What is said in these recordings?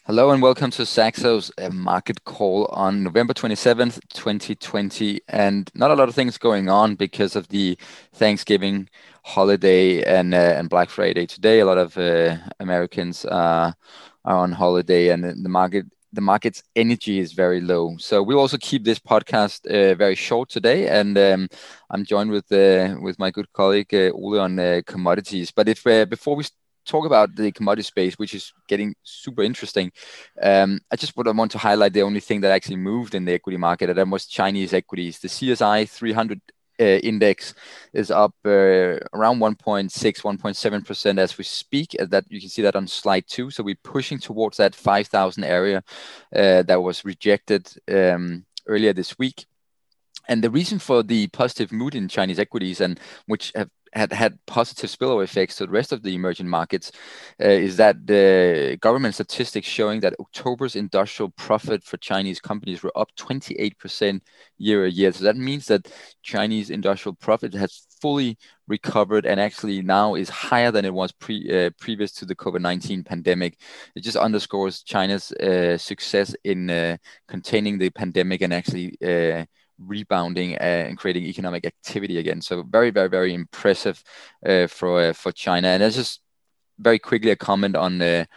Hello and welcome to Saxo's market call on November 27th, 2020. And not a lot of things going on because of the Thanksgiving holiday and Black Friday today. A lot of Americans are on holiday, and the market's energy is very low. So we'll also keep this podcast very short today. And I'm joined with my good colleague Ole on commodities. But if before we talk about the commodity space, which is getting super interesting. I just would want to highlight the only thing that actually moved in the equity market, and that was Chinese equities. The CSI 300 index is up around 1.6, 1.7% as we speak. That you can see that on slide 2. So we're pushing towards that 5,000 area that was rejected earlier this week. And the reason for the positive mood in Chinese equities, and which have had positive spillover effects to the rest of the emerging markets, is that the government statistics showing that October's industrial profit for Chinese companies were up 28% year on year. So that means that Chinese industrial profit has fully recovered and actually now is higher than it was previous to the COVID-19 pandemic. It just underscores China's success in containing the pandemic and actually rebounding and creating economic activity again. So very, very, very impressive for China. And that's just very quickly a comment on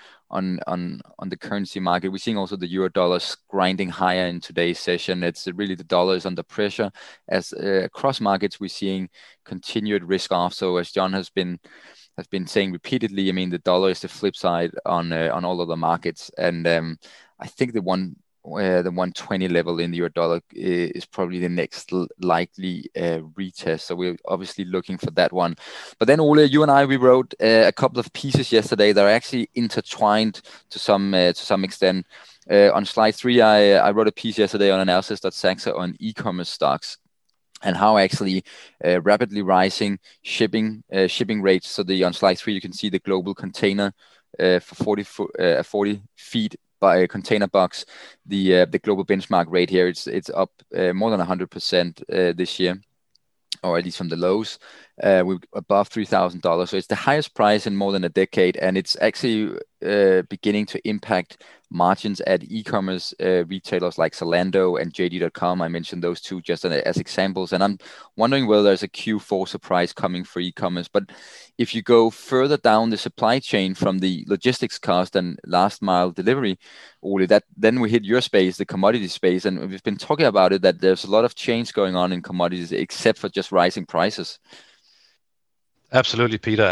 the currency market. We're seeing also the euro dollar grinding higher in today's session. It's really the dollar is under pressure as across markets we're seeing continued risk off. So as John has been saying repeatedly, I mean the dollar is the flip side on all of the markets, and I think the 120 level in the euro dollar is probably the next likely retest. So we're obviously looking for that one. But then Ole, you and I, we wrote a couple of pieces yesterday that are actually intertwined to some extent. On slide 3, I wrote a piece yesterday on analysis.saxa on e-commerce stocks and how actually rapidly rising shipping rates. So on slide 3, you can see the global container for 40 feet by a container box. The global benchmark rate here, it's up more than 100% this year, or at least from the lows. We're above $3,000. So it's the highest price in more than a decade, and it's actually beginning to impact margins at e-commerce retailers like Zalando and JD.com. I mentioned those two just as examples, and I'm wondering whether there's a Q4 surprise coming for e-commerce. But if you go further down the supply chain from the logistics cost and last mile delivery, Ole, that then we hit your space, the commodity space, and we've been talking about it that there's a lot of change going on in commodities, except for just rising prices. Absolutely, Peter,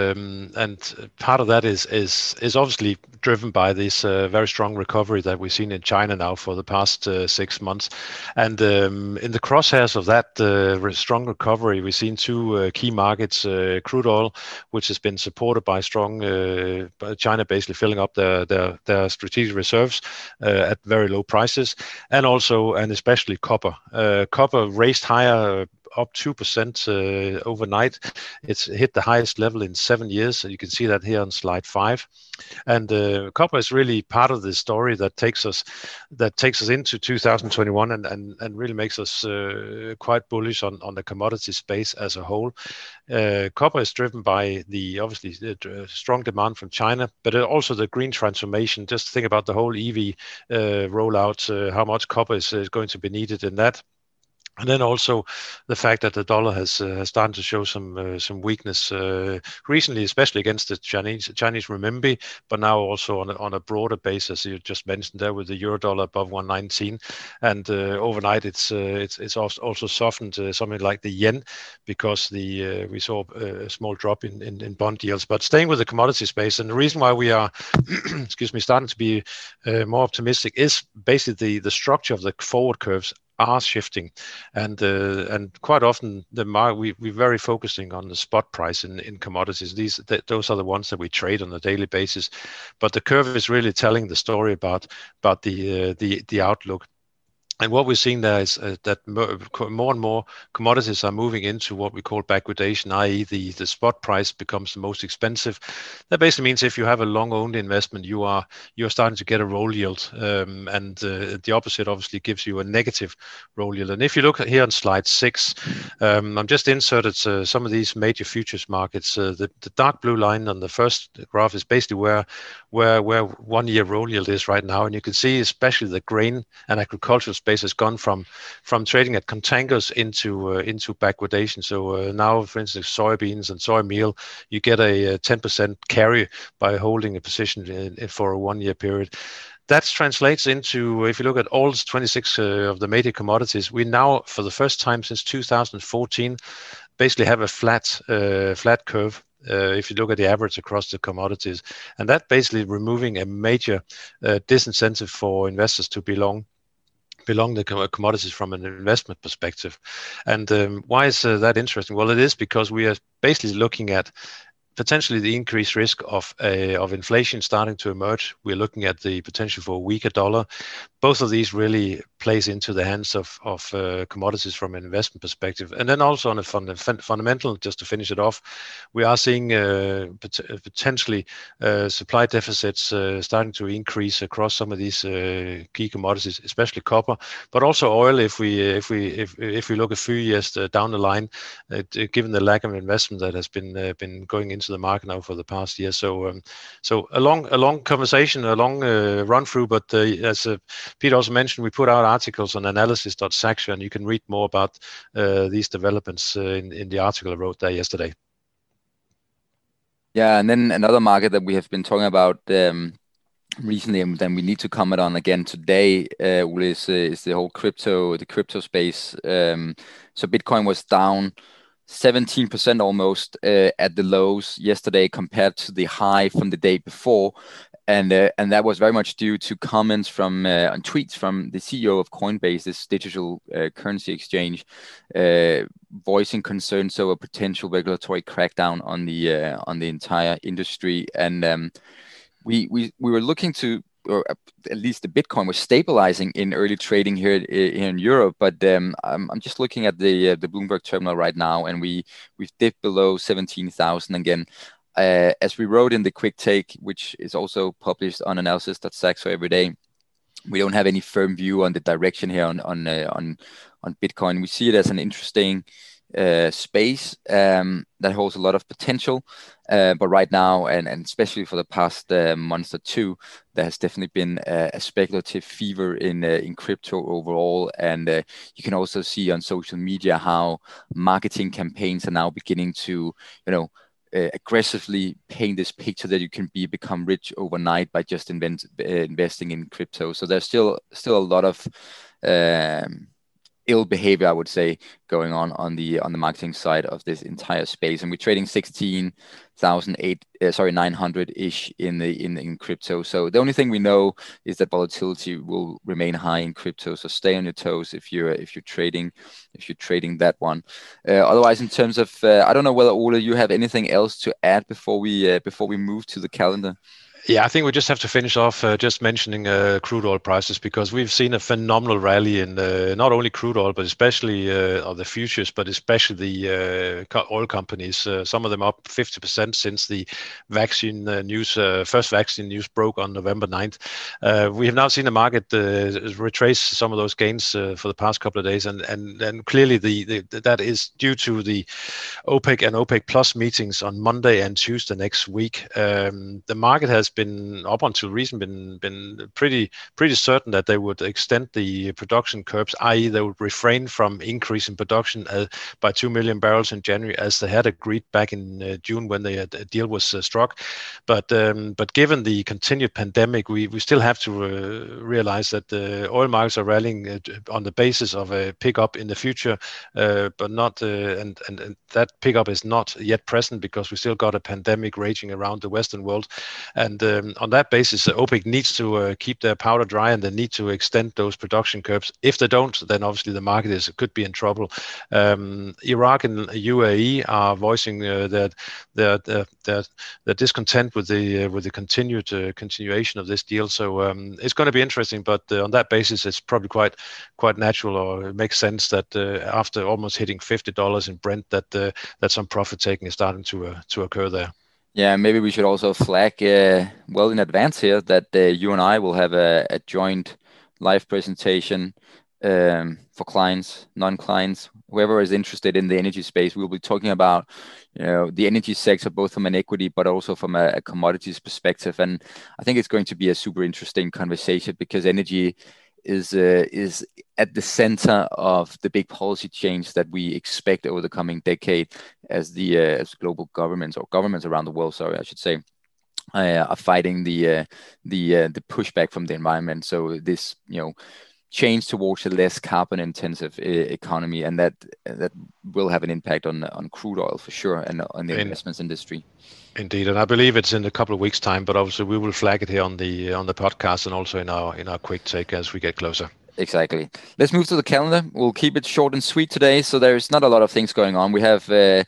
and part of that is obviously driven by this very strong recovery that we've seen in China now for the past 6 months, and in the crosshairs of that strong recovery, we've seen two key markets: crude oil, which has been supported by strong China basically filling up their strategic reserves at very low prices, and also and especially copper. Copper raised higher, up 2% overnight. It's hit the highest level in 7 years. So you can see that here on slide 5. And copper is really part of the story that takes us into 2021 and really makes us quite bullish on the commodity space as a whole. Copper is driven by the obviously strong demand from China, but also the green transformation. Just think about the whole EV rollout, how much copper is going to be needed in that. And then also the fact that the dollar has started to show some weakness recently, especially against the Chinese renminbi, but now also on a broader basis. You just mentioned there with the euro dollar above 119, and overnight it's also softened something like the yen because we saw a small drop in bond yields. But staying with the commodity space, and the reason why we are excuse me starting to be more optimistic is basically the structure of the forward curves are shifting, and quite often we're very focusing on the spot price in commodities. Those are the ones that we trade on a daily basis, but the curve is really telling the story about the outlook. And what we're seeing there is that more and more commodities are moving into what we call backwardation, i.e. the spot price becomes the most expensive. That basically means if you have a long-only investment, you're starting to get a roll yield, and the opposite obviously gives you a negative roll yield. And if you look here on slide 6, I'm just inserted some of these major futures markets. The dark blue line on the first graph is basically where 1 year roll yield is right now, and you can see especially the grain and agricultural space has gone from trading at contango into backwardation. So now, for instance, soybeans and soy meal, you get a 10% carry by holding a position for a 1 year period. That translates into, if you look at all 26 of the major commodities, we now, for the first time since 2014, basically have a flat curve. If you look at the average across the commodities, and that basically removing a major disincentive for investors to belong the commodities from an investment perspective. And why is that interesting? Well, it is because we are basically looking at potentially the increased risk of inflation starting to emerge. We're looking at the potential for a weaker dollar. Both of these really plays into the hands of commodities from an investment perspective. And then also on a fundamental, just to finish it off, we are seeing potentially supply deficits starting to increase across some of these key commodities, especially copper, but also oil. If we look a few years down the line, given the lack of investment that has been going into the market now for the past year. So a long conversation, a long run through, but as Peter also mentioned, we put out articles on analysis.saxo, and you can read more about these developments in the article I wrote there yesterday. Yeah, and then another market that we have been talking about recently, and then we need to comment on again today, is the whole crypto space. So Bitcoin was down 17% almost at the lows yesterday compared to the high from the day before. And that was very much due to comments from on tweets from the CEO of Coinbase, this digital currency exchange, voicing concerns over potential regulatory crackdown on the entire industry. And we were looking to, or at least the Bitcoin was stabilizing in early trading here in Europe. But I'm just looking at the Bloomberg terminal right now, and we've dipped below 17,000 again. As we wrote in the quick take, which is also published on analysis.saxo every day, we don't have any firm view on the direction here on Bitcoin. We see it as an interesting space that holds a lot of potential, but right now, and especially for the past month or two, there has definitely been a speculative fever in crypto overall. And you can also see on social media how marketing campaigns are now beginning to, aggressively paint this picture that you can become rich overnight by just investing in crypto. So there's still a lot of ill behavior, I would say, going on the marketing side of this entire space. And we're trading 16,900 ish in crypto. So the only thing we know is that volatility will remain high in crypto. So stay on your toes if you're trading that one. Otherwise, in terms of I don't know whether Ole, you have anything else to add before we move to the calendar. Yeah, I think we just have to finish off just mentioning crude oil prices, because we've seen a phenomenal rally in not only crude oil, but especially the futures, but especially the oil companies. Some of them up 50% since the vaccine news, first vaccine news broke on November 9th. We have now seen the market retrace some of those gains for the past couple of days, and clearly that is due to the OPEC and OPEC Plus meetings on Monday and Tuesday next week. The market has been up until recent been pretty certain that they would extend the production curbs, i.e. they would refrain from increasing production by 2 million barrels in January, as they had agreed back in June when the deal was struck. But given the continued pandemic, we still have to realize that the oil markets are rallying on the basis of a pickup in the future, but not and that pickup is not yet present because we still got a pandemic raging around the Western world. And And on that basis, OPEC needs to keep their powder dry, and they need to extend those production curves. If they don't, then obviously the market could be in trouble. Iraq and UAE are voicing their discontent with the continuation of this deal. So it's going to be interesting. But on that basis, it's probably quite natural, or it makes sense that after almost hitting $50 in Brent, that some profit taking is starting to occur there. Yeah, maybe we should also flag well in advance here that you and I will have a joint live presentation for clients, non-clients, whoever is interested in the energy space. We'll be talking about the energy sector, both from an equity but also from a commodities perspective. And I think it's going to be a super interesting conversation because energy is at the center of the big policy change that we expect over the coming decade as as global governments, or governments around the world, sorry, I should say, are fighting the pushback from the environment. So this change towards a less carbon intensive economy, and that will have an impact on crude oil for sure, and on the investments industry. Indeed, and I believe it's in a couple of weeks' time, but obviously we will flag it here on the podcast and also in our quick take as we get closer. Exactly. Let's move to the calendar. We'll keep it short and sweet today. So there's not a lot of things going on. We have, I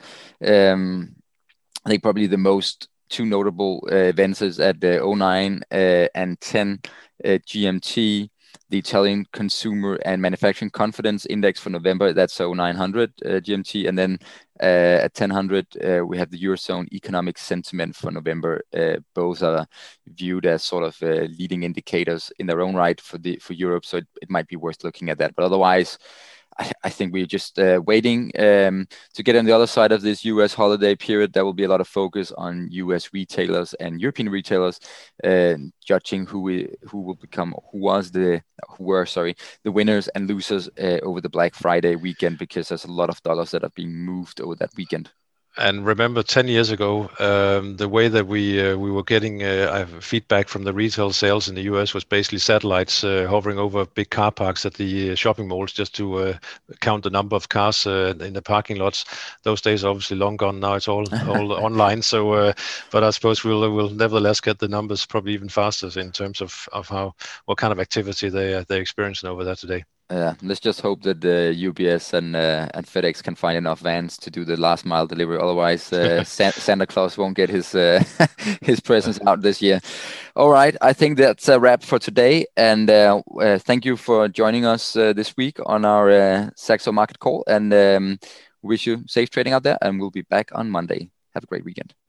think, probably the two notable events is at 09 and 10 GMT. The Italian Consumer and Manufacturing Confidence Index for November, that's 0900 GMT. And then at 1000, we have the Eurozone Economic Sentiment for November. Both are viewed as sort of leading indicators in their own right for Europe. So it might be worth looking at that. But otherwise, I think we're just waiting to get on the other side of this US holiday period. There will be a lot of focus on US retailers and European retailers, judging who were the winners and losers over the Black Friday weekend, because there's a lot of dollars that are being moved over that weekend. And remember, 10 years ago, the way that we were getting feedback from the retail sales in the US was basically satellites hovering over big car parks at the shopping malls just to count the number of cars in the parking lots. Those days are obviously long gone now. It's all online. So, but I suppose we'll nevertheless get the numbers probably even faster in terms of what kind of activity they're experiencing over there today. Let's just hope that UPS and FedEx can find enough vans to do the last mile delivery. Otherwise, Santa Claus won't get his his presents out this year. All right, I think that's a wrap for today. And thank you for joining us this week on our Saxo Market Call. And wish you safe trading out there. And we'll be back on Monday. Have a great weekend.